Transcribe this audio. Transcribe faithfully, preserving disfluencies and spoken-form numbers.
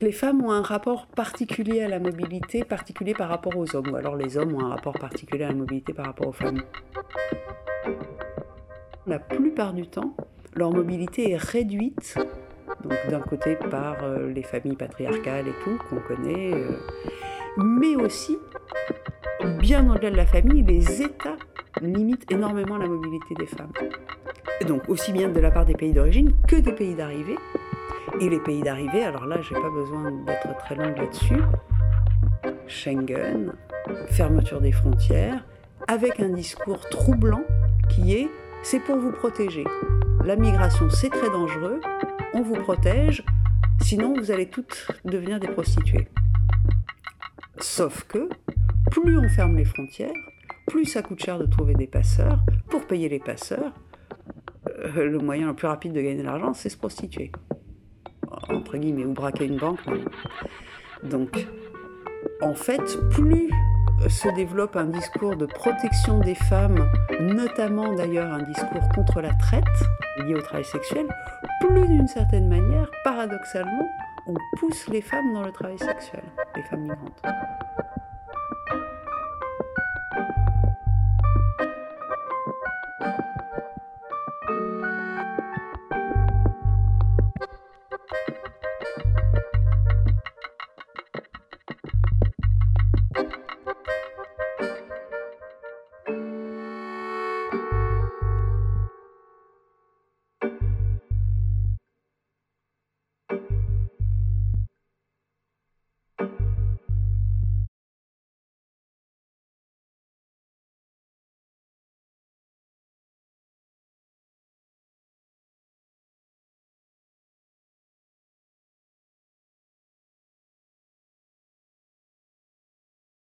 Les femmes ont un rapport particulier à la mobilité, particulier par rapport aux hommes, ou alors les hommes ont un rapport particulier à la mobilité par rapport aux femmes. La plupart du temps, leur mobilité est réduite, donc d'un côté par euh, les familles patriarcales et tout, qu'on connaît, euh, mais aussi, bien au-delà de la famille, les États limitent énormément la mobilité des femmes. Et donc aussi bien de la part des pays d'origine que des pays d'arrivée. Et les pays d'arrivée, alors là, j'ai pas besoin d'être très longue là-dessus. Schengen, fermeture des frontières, avec un discours troublant qui est « c'est pour vous protéger. La migration, c'est très dangereux, on vous protège, sinon vous allez toutes devenir des prostituées. » Sauf que, plus on ferme les frontières, plus ça coûte cher de trouver des passeurs. Pour payer les passeurs, euh, le moyen le plus rapide de gagner de l'argent, c'est se prostituer. Entre guillemets, ou braquer une banque. Donc, en fait, plus se développe un discours de protection des femmes, notamment d'ailleurs un discours contre la traite lié au travail sexuel, plus d'une certaine manière, paradoxalement, on pousse les femmes dans le travail sexuel, les femmes migrantes.